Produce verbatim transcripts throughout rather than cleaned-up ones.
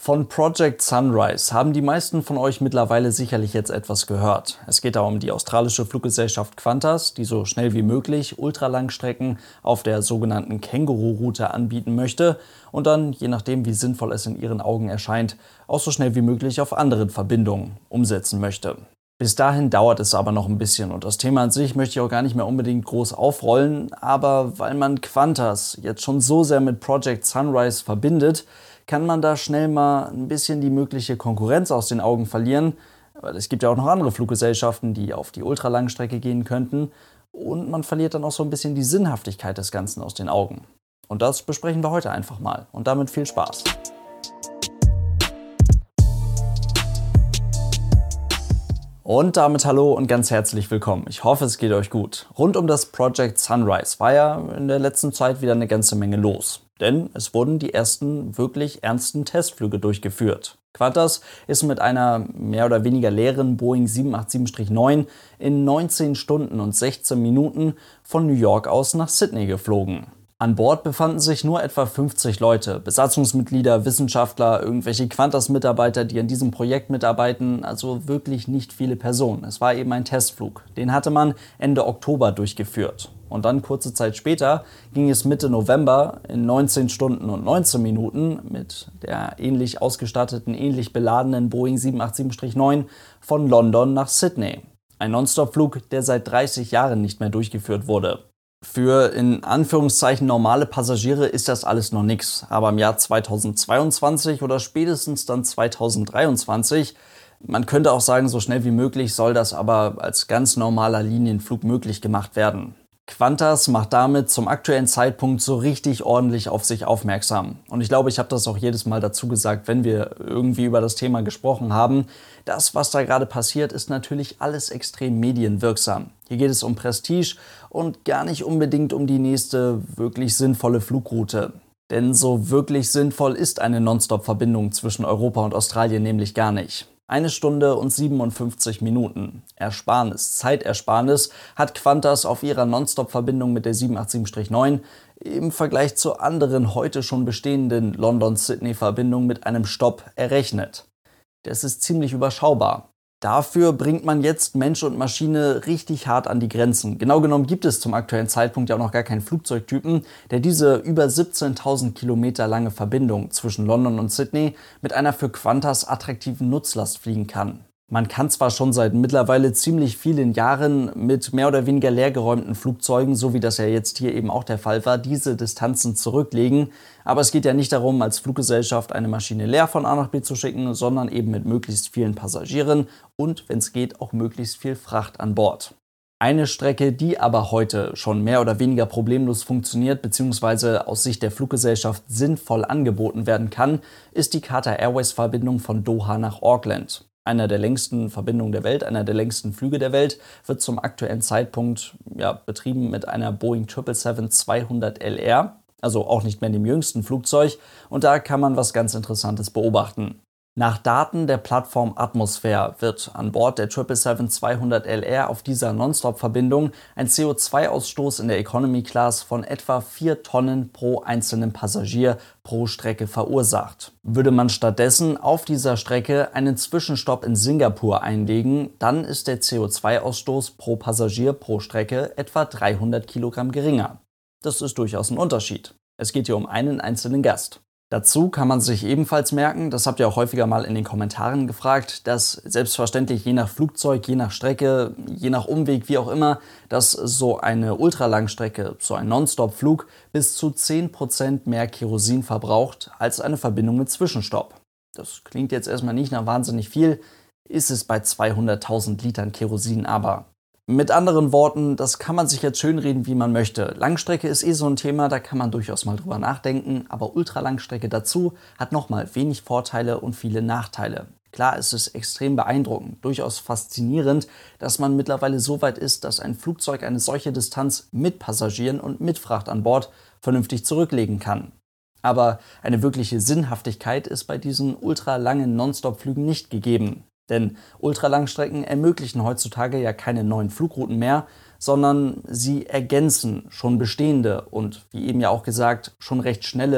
Von Project Sunrise haben die meisten von euch mittlerweile sicherlich jetzt etwas gehört. Es geht da um die australische Fluggesellschaft Qantas, die so schnell wie möglich Ultralangstrecken auf der sogenannten Känguru-Route anbieten möchte und dann, je nachdem wie sinnvoll es in ihren Augen erscheint, auch so schnell wie möglich auf anderen Verbindungen umsetzen möchte. Bis dahin dauert es aber noch ein bisschen und das Thema an sich möchte ich auch gar nicht mehr unbedingt groß aufrollen, aber weil man Qantas jetzt schon so sehr mit Project Sunrise verbindet, kann man da schnell mal ein bisschen die mögliche Konkurrenz aus den Augen verlieren, weil es gibt ja auch noch andere Fluggesellschaften, die auf die Ultralangstrecke gehen könnten und man verliert dann auch so ein bisschen die Sinnhaftigkeit des Ganzen aus den Augen. Und das besprechen wir heute einfach mal und damit viel Spaß. Und damit hallo und ganz herzlich willkommen. Ich hoffe, es geht euch gut. Rund um das Project Sunrise war ja in der letzten Zeit wieder eine ganze Menge los. Denn es wurden die ersten wirklich ernsten Testflüge durchgeführt. Qantas ist mit einer mehr oder weniger leeren Boeing sieben acht sieben neun in neunzehn Stunden und sechzehn Minuten von New York aus nach Sydney geflogen. An Bord befanden sich nur etwa fünfzig Leute, Besatzungsmitglieder, Wissenschaftler, irgendwelche Qantas-Mitarbeiter, die an diesem Projekt mitarbeiten, also wirklich nicht viele Personen. Es war eben ein Testflug. Den hatte man Ende Oktober durchgeführt. Und dann kurze Zeit später ging es Mitte November in neunzehn Stunden und neunzehn Minuten mit der ähnlich ausgestatteten, ähnlich beladenen Boeing sieben acht sieben neun von London nach Sydney. Ein Nonstop-Flug, der seit dreißig Jahren nicht mehr durchgeführt wurde. Für in Anführungszeichen normale Passagiere ist das alles noch nichts, aber im Jahr zweitausendzweiundzwanzig oder spätestens dann zweitausenddreiundzwanzig, man könnte auch sagen, so schnell wie möglich soll das aber als ganz normaler Linienflug möglich gemacht werden. Qantas macht damit zum aktuellen Zeitpunkt so richtig ordentlich auf sich aufmerksam. Und ich glaube, ich habe das auch jedes Mal dazu gesagt, wenn wir irgendwie über das Thema gesprochen haben. Das, was da gerade passiert, ist natürlich alles extrem medienwirksam. Hier geht es um Prestige und gar nicht unbedingt um die nächste wirklich sinnvolle Flugroute. Denn so wirklich sinnvoll ist eine Nonstop-Verbindung zwischen Europa und Australien nämlich gar nicht. Eine Stunde und siebenundfünfzig Minuten. Ersparnis, Zeitersparnis hat Qantas auf ihrer Nonstop-Verbindung mit der sieben acht sieben neun im Vergleich zu anderen heute schon bestehenden London-Sydney-Verbindungen mit einem Stopp errechnet. Das ist ziemlich überschaubar. Dafür bringt man jetzt Mensch und Maschine richtig hart an die Grenzen. Genau genommen gibt es zum aktuellen Zeitpunkt ja auch noch gar keinen Flugzeugtypen, der diese über siebzehntausend Kilometer lange Verbindung zwischen London und Sydney mit einer für Qantas attraktiven Nutzlast fliegen kann. Man kann zwar schon seit mittlerweile ziemlich vielen Jahren mit mehr oder weniger leergeräumten Flugzeugen, so wie das ja jetzt hier eben auch der Fall war, diese Distanzen zurücklegen, aber es geht ja nicht darum, als Fluggesellschaft eine Maschine leer von A nach B zu schicken, sondern eben mit möglichst vielen Passagieren und, wenn es geht, auch möglichst viel Fracht an Bord. Eine Strecke, die aber heute schon mehr oder weniger problemlos funktioniert bzw. aus Sicht der Fluggesellschaft sinnvoll angeboten werden kann, ist die Qatar Airways-Verbindung von Doha nach Auckland. Einer der längsten Verbindungen der Welt, einer der längsten Flüge der Welt, wird zum aktuellen Zeitpunkt ja, betrieben mit einer Boeing sieben sieben sieben zweihundert L R, also auch nicht mehr dem jüngsten Flugzeug. Und da kann man was ganz Interessantes beobachten. Nach Daten der Plattform Atmosphere wird an Bord der sieben sieben sieben zweihundert L R auf dieser Nonstop-Verbindung ein C O zwei Ausstoß in der Economy Class von etwa vier Tonnen pro einzelnen Passagier pro Strecke verursacht. Würde man stattdessen auf dieser Strecke einen Zwischenstopp in Singapur einlegen, dann ist der C O zwei Ausstoß pro Passagier pro Strecke etwa dreihundert Kilogramm geringer. Das ist durchaus ein Unterschied. Es geht hier um einen einzelnen Gast. Dazu kann man sich ebenfalls merken, das habt ihr auch häufiger mal in den Kommentaren gefragt, dass selbstverständlich je nach Flugzeug, je nach Strecke, je nach Umweg, wie auch immer, dass so eine Ultralangstrecke, so ein Nonstop-Flug bis zu zehn Prozent mehr Kerosin verbraucht als eine Verbindung mit Zwischenstopp. Das klingt jetzt erstmal nicht nach wahnsinnig viel, ist es bei zweihunderttausend Litern Kerosin aber. Mit anderen Worten, das kann man sich jetzt schönreden, wie man möchte. Langstrecke ist eh so ein Thema, da kann man durchaus mal drüber nachdenken, aber Ultralangstrecke dazu hat nochmal wenig Vorteile und viele Nachteile. Klar, es ist extrem beeindruckend, durchaus faszinierend, dass man mittlerweile so weit ist, dass ein Flugzeug eine solche Distanz mit Passagieren und mit Fracht an Bord vernünftig zurücklegen kann. Aber eine wirkliche Sinnhaftigkeit ist bei diesen ultralangen Nonstop-Flügen nicht gegeben. Denn Ultralangstrecken ermöglichen heutzutage ja keine neuen Flugrouten mehr, sondern sie ergänzen schon bestehende und, wie eben ja auch gesagt, schon recht schnelle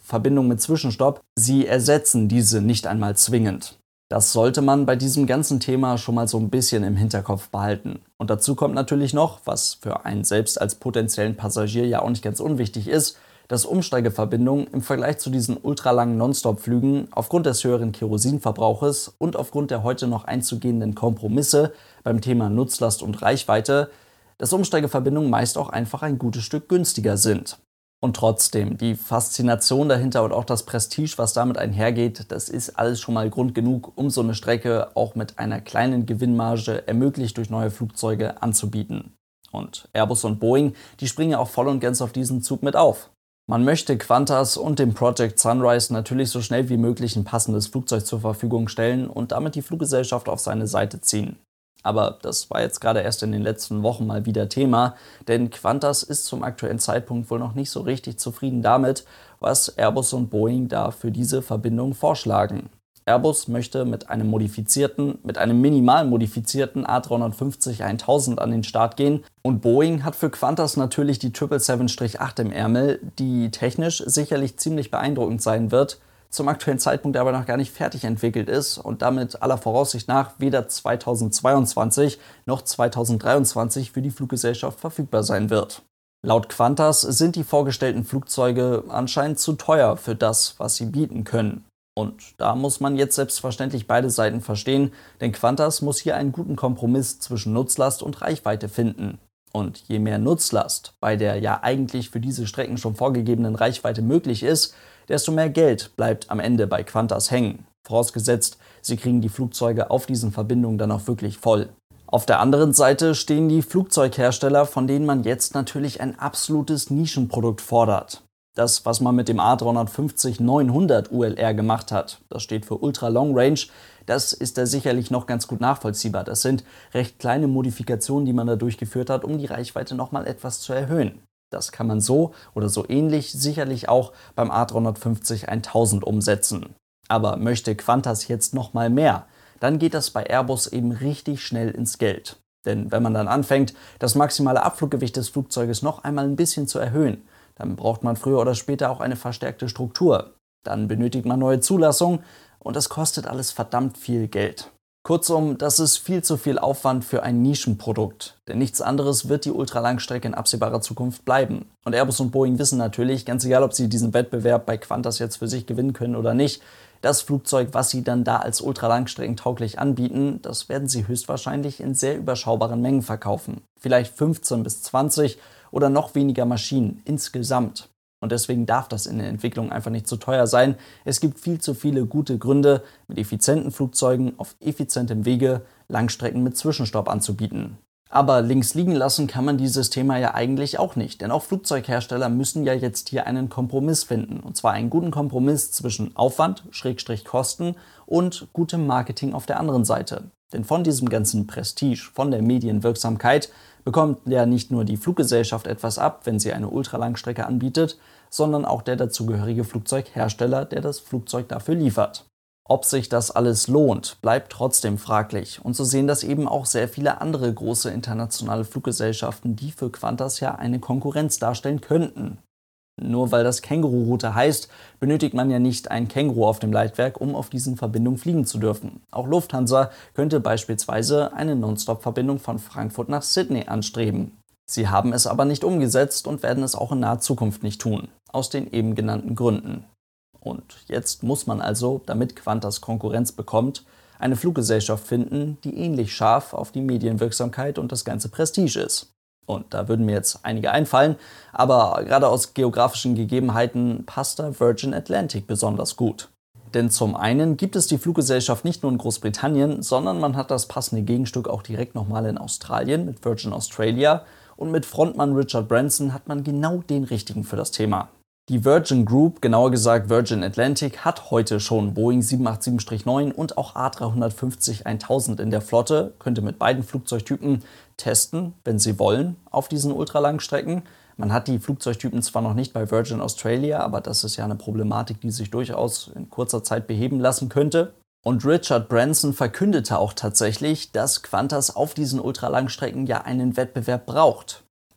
Verbindungen mit Zwischenstopp, sie ersetzen diese nicht einmal zwingend. Das sollte man bei diesem ganzen Thema schon mal so ein bisschen im Hinterkopf behalten. Und dazu kommt natürlich noch, was für einen selbst als potenziellen Passagier ja auch nicht ganz unwichtig ist, dass Umsteigeverbindungen im Vergleich zu diesen ultralangen Nonstop-Flügen aufgrund des höheren Kerosinverbrauches und aufgrund der heute noch einzugehenden Kompromisse beim Thema Nutzlast und Reichweite, dass Umsteigeverbindungen meist auch einfach ein gutes Stück günstiger sind. Und trotzdem, die Faszination dahinter und auch das Prestige, was damit einhergeht, das ist alles schon mal Grund genug, um so eine Strecke auch mit einer kleinen Gewinnmarge ermöglicht durch neue Flugzeuge anzubieten. Und Airbus und Boeing, die springen auch voll und ganz auf diesen Zug mit auf. Man möchte Qantas und dem Project Sunrise natürlich so schnell wie möglich ein passendes Flugzeug zur Verfügung stellen und damit die Fluggesellschaft auf seine Seite ziehen. Aber das war jetzt gerade erst in den letzten Wochen mal wieder Thema, denn Qantas ist zum aktuellen Zeitpunkt wohl noch nicht so richtig zufrieden damit, was Airbus und Boeing da für diese Verbindung vorschlagen. Airbus möchte mit einem modifizierten, mit einem minimal modifizierten A drei fünfzig tausend an den Start gehen und Boeing hat für Qantas natürlich die sieben sieben sieben acht im Ärmel, die technisch sicherlich ziemlich beeindruckend sein wird, zum aktuellen Zeitpunkt aber noch gar nicht fertig entwickelt ist und damit aller Voraussicht nach weder zweitausendzweiundzwanzig noch zweitausenddreiundzwanzig für die Fluggesellschaft verfügbar sein wird. Laut Qantas sind die vorgestellten Flugzeuge anscheinend zu teuer für das, was sie bieten können. Und da muss man jetzt selbstverständlich beide Seiten verstehen, denn Qantas muss hier einen guten Kompromiss zwischen Nutzlast und Reichweite finden. Und je mehr Nutzlast bei der ja eigentlich für diese Strecken schon vorgegebenen Reichweite möglich ist, desto mehr Geld bleibt am Ende bei Qantas hängen. Vorausgesetzt, sie kriegen die Flugzeuge auf diesen Verbindungen dann auch wirklich voll. Auf der anderen Seite stehen die Flugzeughersteller, von denen man jetzt natürlich ein absolutes Nischenprodukt fordert. Das, was man mit dem A drei fünfzig neunhundert U L R gemacht hat, das steht für Ultra Long Range, das ist da sicherlich noch ganz gut nachvollziehbar. Das sind recht kleine Modifikationen, die man da durchgeführt hat, um die Reichweite nochmal etwas zu erhöhen. Das kann man so oder so ähnlich sicherlich auch beim A drei fünfzig tausend umsetzen. Aber möchte Qantas jetzt nochmal mehr, dann geht das bei Airbus eben richtig schnell ins Geld. Denn wenn man dann anfängt, das maximale Abfluggewicht des Flugzeuges noch einmal ein bisschen zu erhöhen, dann braucht man früher oder später auch eine verstärkte Struktur. Dann benötigt man neue Zulassungen und das kostet alles verdammt viel Geld. Kurzum, das ist viel zu viel Aufwand für ein Nischenprodukt, denn nichts anderes wird die Ultralangstrecke in absehbarer Zukunft bleiben. Und Airbus und Boeing wissen natürlich, ganz egal ob sie diesen Wettbewerb bei Qantas jetzt für sich gewinnen können oder nicht, das Flugzeug, was sie dann da als ultralangstreckentauglich anbieten, das werden sie höchstwahrscheinlich in sehr überschaubaren Mengen verkaufen. Vielleicht fünfzehn bis zwanzig oder noch weniger Maschinen insgesamt. Und deswegen darf das in der Entwicklung einfach nicht zu teuer sein. Es gibt viel zu viele gute Gründe, mit effizienten Flugzeugen auf effizientem Wege Langstrecken mit Zwischenstopp anzubieten. Aber links liegen lassen kann man dieses Thema ja eigentlich auch nicht, denn auch Flugzeughersteller müssen ja jetzt hier einen Kompromiss finden. Und zwar einen guten Kompromiss zwischen Aufwand, Schrägstrich Kosten und gutem Marketing auf der anderen Seite. Denn von diesem ganzen Prestige, von der Medienwirksamkeit bekommt ja nicht nur die Fluggesellschaft etwas ab, wenn sie eine Ultralangstrecke anbietet, sondern auch der dazugehörige Flugzeughersteller, der das Flugzeug dafür liefert. Ob sich das alles lohnt, bleibt trotzdem fraglich. Und so sehen das eben auch sehr viele andere große internationale Fluggesellschaften, die für Qantas ja eine Konkurrenz darstellen könnten. Nur weil das Känguru-Route heißt, benötigt man ja nicht ein Känguru auf dem Leitwerk, um auf diesen Verbindungen fliegen zu dürfen. Auch Lufthansa könnte beispielsweise eine Nonstop-Verbindung von Frankfurt nach Sydney anstreben. Sie haben es aber nicht umgesetzt und werden es auch in naher Zukunft nicht tun, aus den eben genannten Gründen. Und jetzt muss man also, damit Qantas Konkurrenz bekommt, eine Fluggesellschaft finden, die ähnlich scharf auf die Medienwirksamkeit und das ganze Prestige ist. Und da würden mir jetzt einige einfallen, aber gerade aus geografischen Gegebenheiten passt da Virgin Atlantic besonders gut. Denn zum einen gibt es die Fluggesellschaft nicht nur in Großbritannien, sondern man hat das passende Gegenstück auch direkt nochmal in Australien mit Virgin Australia und mit Frontmann Richard Branson hat man genau den richtigen für das Thema. Die Virgin Group, genauer gesagt Virgin Atlantic, hat heute schon Boeing sieben acht sieben neun und auch A drei fünfzig tausend in der Flotte, könnte mit beiden Flugzeugtypen testen, wenn sie wollen, auf diesen Ultralangstrecken. Man hat die Flugzeugtypen zwar noch nicht bei Virgin Australia, aber das ist ja eine Problematik, die sich durchaus in kurzer Zeit beheben lassen könnte. Und Richard Branson verkündete auch tatsächlich, dass Qantas auf diesen Ultralangstrecken ja einen Wettbewerb braucht.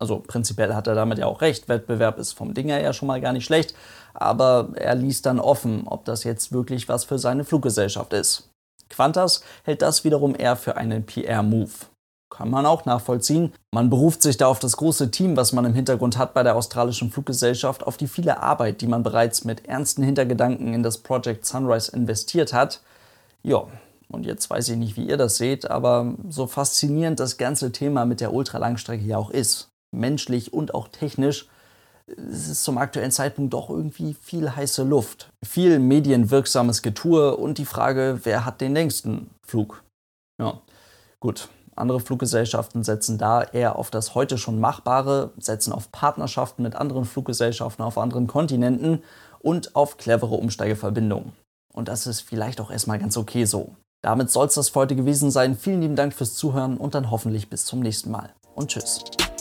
Also prinzipiell hat er damit ja auch recht, Wettbewerb ist vom Ding her ja schon mal gar nicht schlecht, aber er ließ dann offen, ob das jetzt wirklich was für seine Fluggesellschaft ist. Qantas hält das wiederum eher für einen P R-Move. Kann man auch nachvollziehen. Man beruft sich da auf das große Team, was man im Hintergrund hat bei der australischen Fluggesellschaft, auf die viele Arbeit, die man bereits mit ernsten Hintergedanken in das Project Sunrise investiert hat. Ja, und jetzt weiß ich nicht, wie ihr das seht, aber so faszinierend das ganze Thema mit der Ultralangstrecke ja auch ist, menschlich und auch technisch, es ist zum aktuellen Zeitpunkt doch irgendwie viel heiße Luft. Viel medienwirksames Getue und die Frage, wer hat den längsten Flug? Ja, gut. Andere Fluggesellschaften setzen da eher auf das heute schon Machbare, setzen auf Partnerschaften mit anderen Fluggesellschaften auf anderen Kontinenten und auf clevere Umsteigeverbindungen. Und das ist vielleicht auch erstmal ganz okay so. Damit soll es das für heute gewesen sein. Vielen lieben Dank fürs Zuhören und dann hoffentlich bis zum nächsten Mal. Und tschüss.